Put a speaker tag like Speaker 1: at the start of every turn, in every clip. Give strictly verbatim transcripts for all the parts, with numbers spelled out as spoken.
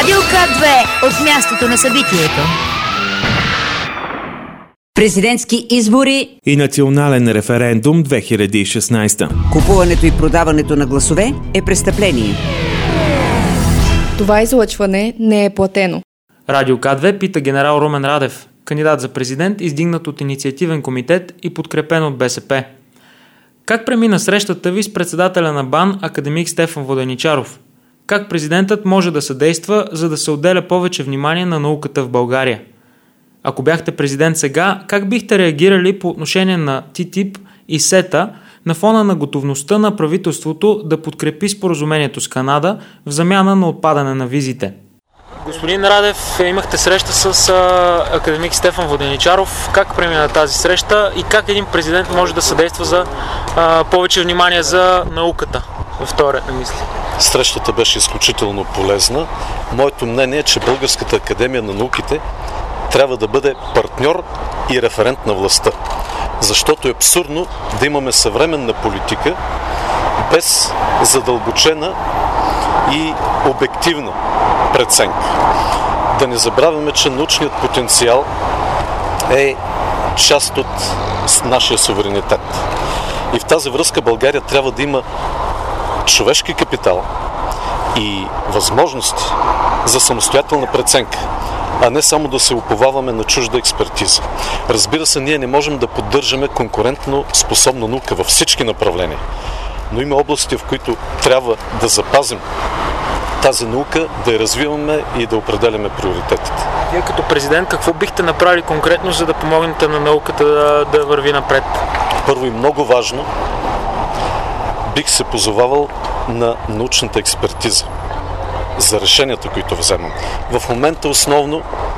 Speaker 1: Радио К две от мястото на събитието. Президентски избори
Speaker 2: и национален референдум две хиляди и шестнадесета.
Speaker 3: Купуването и продаването на гласове е престъпление.
Speaker 4: Това излъчване не е платено.
Speaker 5: Радио К две пита генерал Румен Радев, кандидат за президент, издигнат от инициативен комитет и подкрепен от БСП. Как премина срещата ви с председателя на БАН, академик Стефан Воденичаров? Как президентът може да съдейства, за да се отделя повече внимание на науката в България? Ако бяхте президент сега, как бихте реагирали по отношение на Т Т И П и СЕТА на фона на готовността на правителството да подкрепи споразумението с Канада в замяна на отпадане на визите? Господин Радев, имахте среща с а, академик Стефан Воденичаров. Как премина тази среща и как един президент може да съдейства за а, повече внимание за науката в този ред на мисли?
Speaker 6: Срещата беше изключително полезна. Моето мнение е, че Българската академия на науките трябва да бъде партньор и референт на властта. Защото е абсурдно да имаме съвременна политика без задълбочена и обективна преценка. Да не забравяме, че научният потенциал е част от нашия суверенитет. И в тази връзка България трябва да има човешки капитал и възможности за самостоятелна преценка, а не само да се уповаваме на чужда експертиза. Разбира се, ние не можем да поддържаме конкурентно способна наука във всички направления, но има области, в които трябва да запазим тази наука, да я развиваме и да определяме приоритетите.
Speaker 5: Вие като президент какво бихте направили конкретно, за да помогнете на науката да, да върви напред?
Speaker 6: Първо и много важно, бих се позовавал на научната експертиза за решенията, които вземам. В момента основно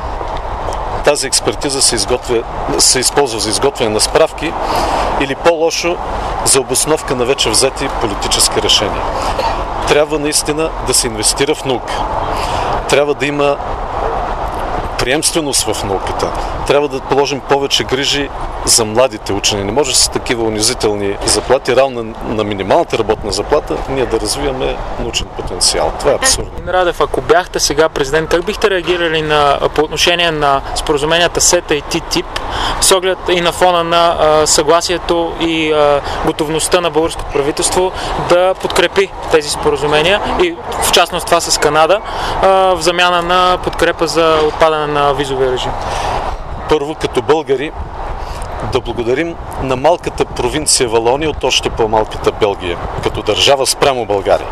Speaker 6: тази експертиза се, изготвя, се използва за изготвяне на справки или по-лошо за обосновка на вече взети политически решения. Трябва наистина да се инвестира в наука. Трябва да има приемственост в науката. Трябва да положим повече грижи за младите учени. Не може с такива унизителни заплати, равно на минималната работна заплата, ние да развиваме научен потенциал. Това е абсурдно.
Speaker 5: Радев, ако бяхте сега президент, как бихте реагирали на, по отношение на споразуменията СЕТА и Т Т И П, с оглед и на фона на а, съгласието и а, готовността на българското правителство да подкрепи тези споразумения и в частност това с Канада а, в замяна на подкрепа за отпадане на визовия режим?
Speaker 6: Първо, като българи, да благодарим на малката провинция Валония от още по-малката Белгия, като държава спрямо България.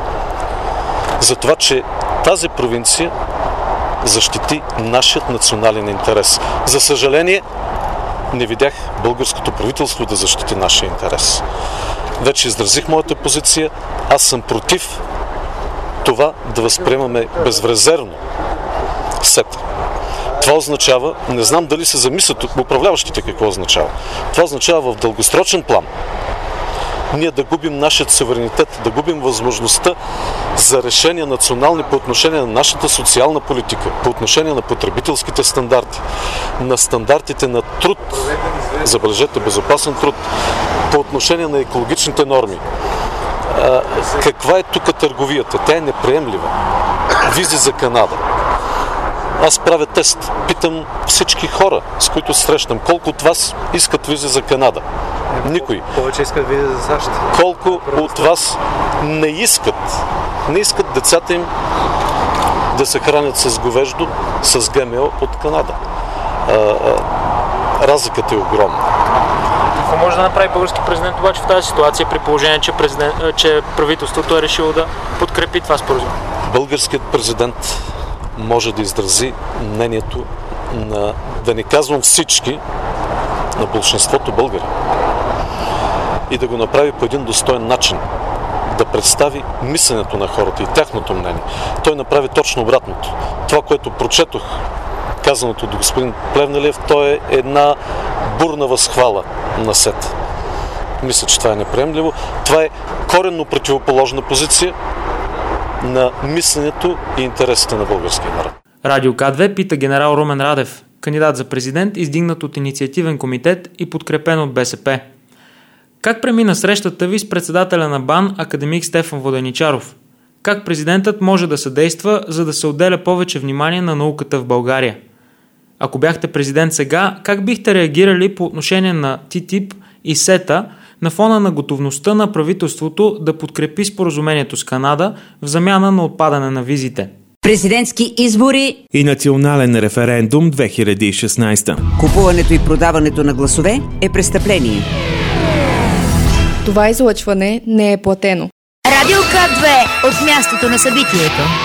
Speaker 6: За това, че тази провинция защити нашият национален интерес. За съжаление, не видях българското правителство да защити нашия интерес. Вече изразих моята позиция. Аз съм против това да възприемаме безрезервно СЕТА. Това означава, не знам дали се замислят управляващите какво означава. Това означава в дългосрочен план ние да губим нашият суверенитет, да губим възможността за решения национални по отношение на нашата социална политика, по отношение на потребителските стандарти, на стандартите на труд, забележете, безопасен труд, по отношение на екологичните норми. А, каква е тук търговията? Тя е неприемлива. Визи за Канада. Аз правя тест. Питам всички хора, с които срещам, колко от вас искат визи за Канада? Никой.
Speaker 7: Повече искат визи за САЩ.
Speaker 6: Колко от вас не искат? Не искат децата им да се хранят с говеждо, с Г М О от Канада. А, а, разликата е огромна.
Speaker 5: Какво може да направи български президент обаче в тази ситуация, при положение, че, президент, че правителството е решило да подкрепи това споразумение?
Speaker 6: Българският президент може да изрази мнението на, да не казвам всички, на болшинството българи. И да го направи по един достоен начин. Да представи мисленето на хората и тяхното мнение. Той направи точно обратното. Това, което прочетох, казаното до господин Плевнелиев, то е една бурна възхвала на СЕТА. Мисля, че това е неприемливо. Това е коренно противоположна позиция на мисленето и интересите на българския народ.
Speaker 5: Радио К две пита генерал Румен Радев, кандидат за президент, издигнат от инициативен комитет и подкрепен от БСП. Как премина срещата ви с председателя на БАН, академик Стефан Воденичаров? как президентът може да съдейства, за да се отделя повече внимание на науката в България. Ако бяхте президент сега, как бихте реагирали по отношение на Т Т И П и СЕТА на фона на готовността на правителството да подкрепи споразумението с Канада в замяна на отпадане на визите?
Speaker 1: Президентски избори
Speaker 2: и национален референдум две хиляди и шестнадесета.
Speaker 3: Купуването и продаването на гласове е престъпление.
Speaker 4: Това излъчване не е платено.
Speaker 1: Радио К две от мястото на събитието.